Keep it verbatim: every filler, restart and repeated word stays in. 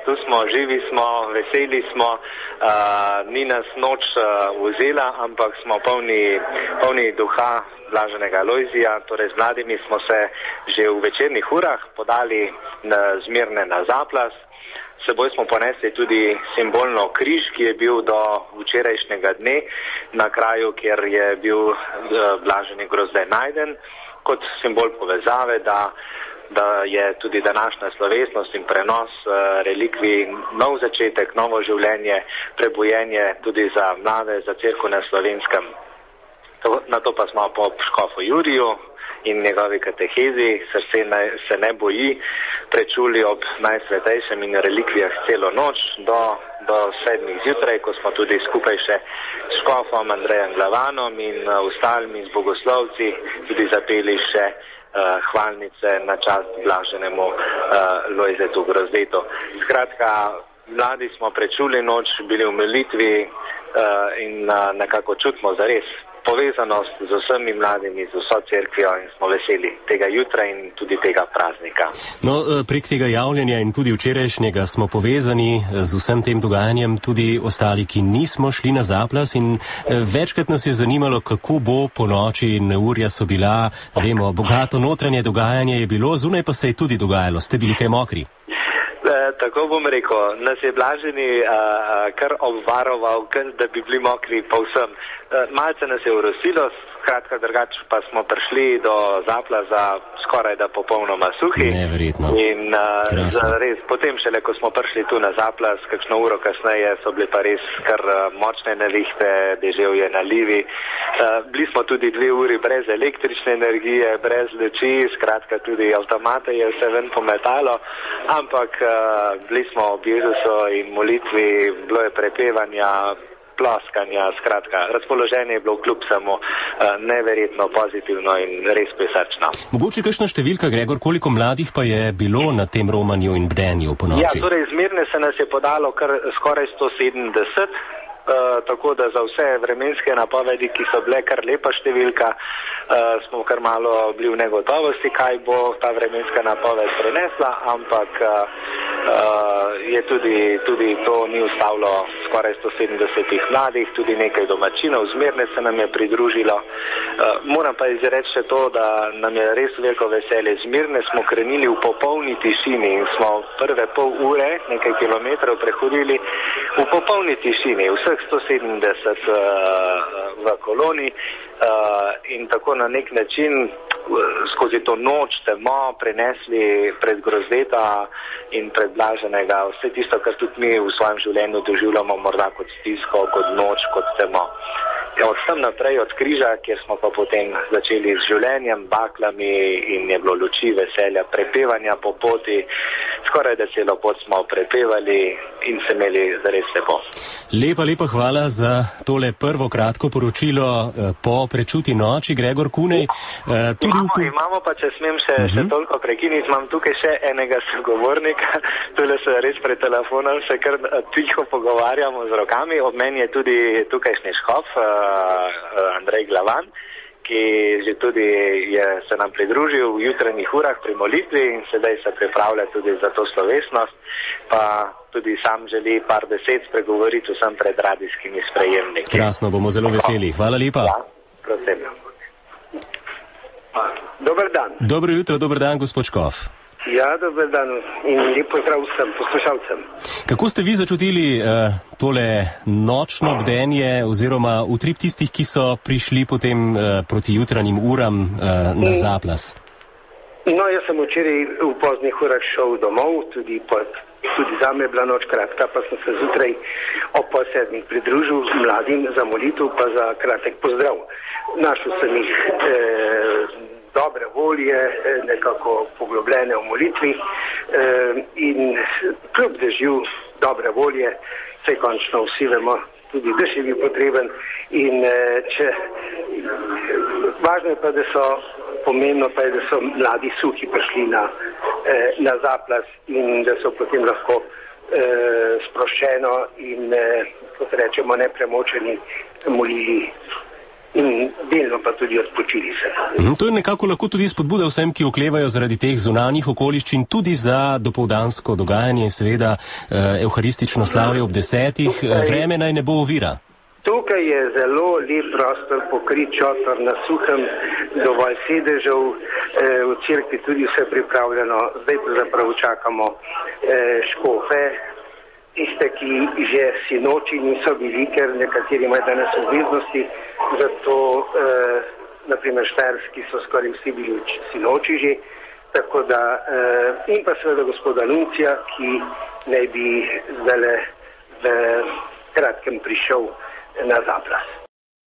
tu smo, živi smo, veseli smo, uh, ni nas noč uh, vzela, ampak smo polni, polni duha blaženega Lojzija, torej z mladimi smo se že v večernih urah podali na Zmirne na Zaplas. Seboj smo ponesli tudi simbolno križ, ki je bil do včerajšnjega dne na kraju, kjer je bil uh, blaženi Grozdej najden, kot simbol povezave, da da je tudi današnja slovesnost in prenos uh, relikvij nov začetek, novo življenje, prebujenje tudi za mlade, za cerkev na Slovenskem. To, na to pa smo po škofu Juriju in njegovi katehezi, srce ne, se ne boji, prečuli ob najsvetejšem in relikvijah celo noč do, do sedmih zjutraj, ko smo tudi skupaj še s škofom Andrejem Glavanom in uh, ostalimi z bogoslovci tudi zapeli še Uh, hvalnice na čast blaženemu uh, Lojzetu Grozdetu. Skratka, mladi smo prečuli noč, bili v molitvi uh, in uh, nekako čutimo zares povezanost z vsemi mladimi, z vso cerkvijo in smo veseli tega jutra in tudi tega praznika. No, prek tega javljanja in tudi včerajšnjega smo povezani z vsem tem dogajanjem tudi ostali, ki nismo šli na Zaplas in večkrat nas je zanimalo, kako bo po noči in neurja so bila, vemo, bogato notranje dogajanje je bilo, zunaj pa se je tudi dogajalo. Ste bili kaj mokri? Tako bom rekel, nas je blaženi a, a, kar obvaroval, kar, da bi bili mokri povsem. Malce nas je urosilo, skratka drugače pa smo prišli do Zaplaza skoraj da popolnoma suhi. Neverjetno. In a, za res, potem šele, ko smo prišli tu na Zaplaz, kakšno uro kasneje so bili pa res kar močne nevihte, deževje, nalivi. A, bili smo tudi dve uri brez električne energije, brez luči, skratka tudi avtomate je vse ven pometalo, ampak a, bili smo ob Jezusu in molitvi, bilo je prepevanja, ploskanja, skratka, razpoloženje je bilo kljub samo uh, neverjetno pozitivno in res prisrčno. Mogoče kakšna številka, Gregor, koliko mladih pa je bilo na tem romanju in bdenju po noči? Ja, torej Zmirne se nas je podalo kar skoraj sto sedemdeset, uh, tako da za vse vremenske napovedi, ki so bile kar lepa številka, uh, smo kar malo bili v negotovosti, kaj bo ta vremenska napoved prenesla, ampak uh, Uh, je tudi, tudi to ni ustavilo skoraj sto sedemdesetih mladih, tudi nekaj domačinov, Zmirne se nam je pridružilo. Uh, moram pa izreči še to, da nam je res veliko veselje. Zmirne smo krenili v popolni tišini in smo prve pol ure, nekaj kilometrov prehodili v popolni tišini, vseh sto sedemdeset uh, v koloni uh, in tako na nek način skozi to noč temo prenesli pred Grozdeta in pred blaženega vse tisto, kar tudi mi v svojem življenju doživljamo morda kot stisko, kot noč, kot temo. Ja, od tam naprej, od križa, kjer smo pa potem začeli z življenjem, baklami in je bilo luči, veselja, prepevanja po poti, skoraj da celo pot smo prepevali in se imeli zares lepo. Lepa, lepa hvala za tole prvo kratko poročilo po prečuti noči, Gregor Kunej. Tudi imamo, v... imamo pa, če smem še, uh-huh. še toliko prekiniti, imam tukaj še enega sogovornika, tule se res pred telefonom se kar tiho pogovarjamo z rokami, ob meni je tudi tukajšnji škof, Andrej Glavan, ki že tudi je se nam pridružil v jutranjih urah pri molitvi in sedaj se pripravlja tudi za to slovesnost, pa tudi sam želi par besed spregovoriti vsem pred radijskimi sprejemniki. Krasno, bomo zelo veseli. Hvala lepa. Ja, prosim. Dober dan. Dobro jutro, dober dan, gospod Škof. Ja, dober dan in lep pozdrav vsem poslušalcem. Kako ste vi začutili uh, tole nočno bdenje oziroma utrip tistih, ki so prišli potem uh, proti jutranjim uram uh, na Zaplas? No, jaz sem včeraj v poznih urah šel domov, tudi, pod, tudi za me je bila noč kratka, pa sem se zjutraj ob pol sedmih pridružil mladim za molitev, pa za kratek pozdrav. Našel sem jih eh, dobre volje, nekako poglobljene v molitvi eh, in kljub dežju dobre volje, saj končno vsi vemo, tudi dež je bil potreben in eh, če važno je pa, da so pomembno pa je, da so mladi suhi prišli na, eh, na Zaplas in da so potem lahko eh, sproščeno in, eh, kot rečemo, nepremočeni molili in delno pa tudi odpočili se. To je nekako lahko tudi spodbuda vsem, ki oklevajo zaradi teh zunanjih okoliščin, tudi za dopoldansko dogajanje in seveda eh, evharistično slavje ob desetih. Vreme naj ne bo ovira. Tukaj je zelo lep prostor, pokrit šotor na suhem, dovolj sedežev, eh, v cerkvi tudi vse pripravljeno. Zdaj pravzaprav čakamo eh, škofe, tiste, ki že sinoči niso bili, ker nekateri imajo danes obveznosti, zato eh, naprimer Štajerski so skoraj vsi bili sinoči že, tako da eh, in pa seveda gospoda Nuncija, ki naj bi zdaj v kratkem prišel na Zaplas.